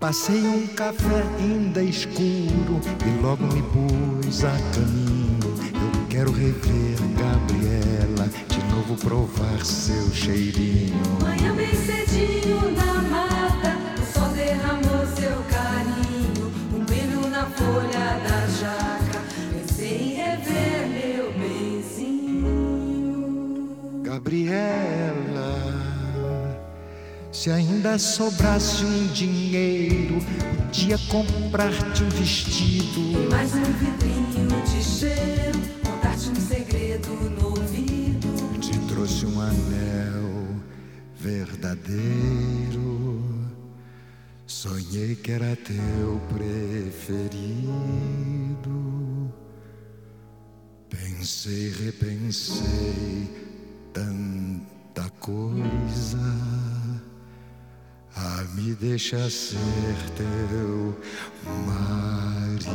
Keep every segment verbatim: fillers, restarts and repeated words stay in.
Passei um café ainda escuro e logo me pus a caminho. Eu quero rever Gabriela, de novo provar seu cheirinho. Manhã bem cedinho na mata, o sol derramou seu carinho, um brilho na folha da jaca. Pensei em rever meu benzinho. Gabriela, se ainda sobrasse um dinheiro, podia comprar-te um vestido e mais um vidrinho de cheiro, contar-te um segredo no ouvido. Te trouxe um anel verdadeiro, sonhei que era teu preferido. Pensei, repensei tanta coisa. Ah, me deixa ser teu marido.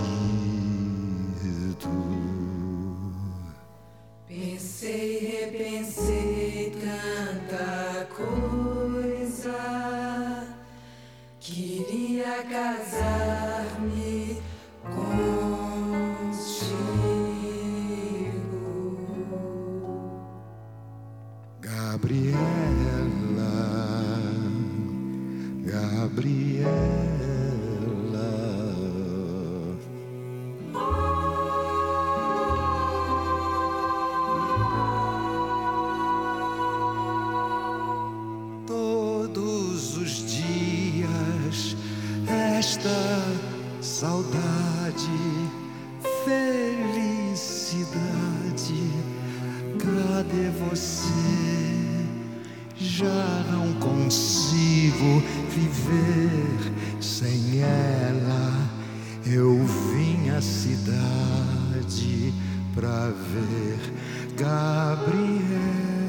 Pensei, repensei tanta coisa. Queria casar-me contigo. Gabriela, Gabriela, todos os dias esta saudade, felicidade, cadê você? Já não consigo viver sem ela. Eu vim à cidade pra ver Gabriela.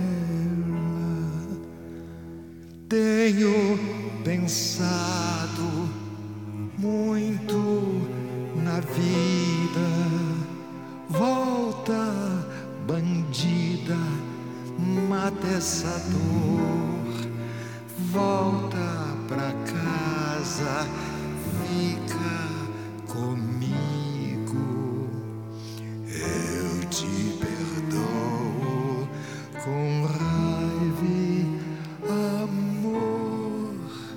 Tenho pensado muito na vida. Volta, bandida, mata essa dor, volta pra casa, fica comigo. Eu te perdoo com raiva e amor.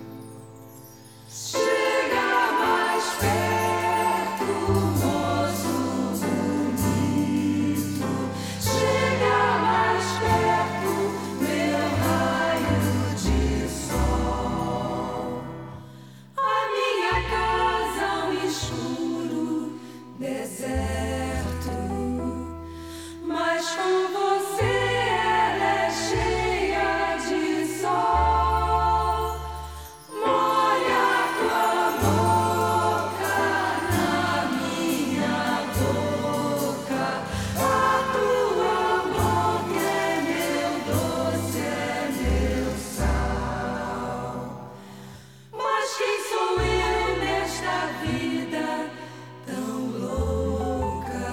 Chega mais perto, moço bonito. Chega mais perto, meu raio de sol. A minha casa é um escuro deserto, mas com você ela é cheia de sol. Molha tua boca na minha boca, a tua boca é meu doce, é meu sal. Mas quem sou eu nesta vida tão louca?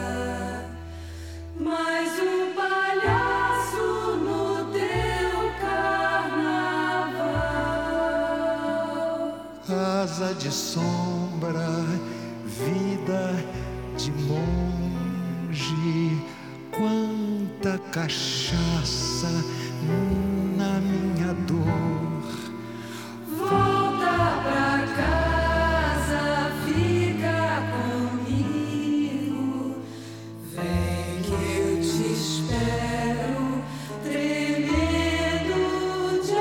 Mais um palhaço no teu carnaval. Asa de sombra, vida de monge, quanta cachaça na minha dor. Volta pra casa, fica comigo. Vem que eu te espero, tremendo de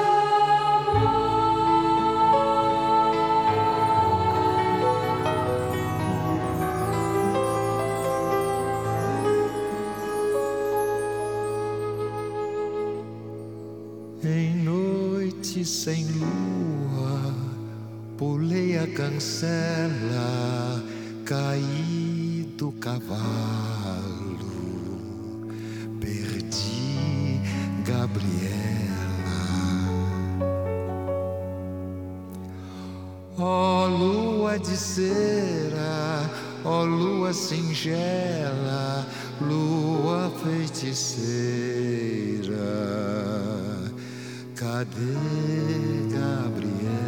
Em noite sem lua, pulei a cancela, caí do cavalo, perdi Gabriela. Ó lua de cera, ó lua singela, lua feiticeira, cadê Gabriela?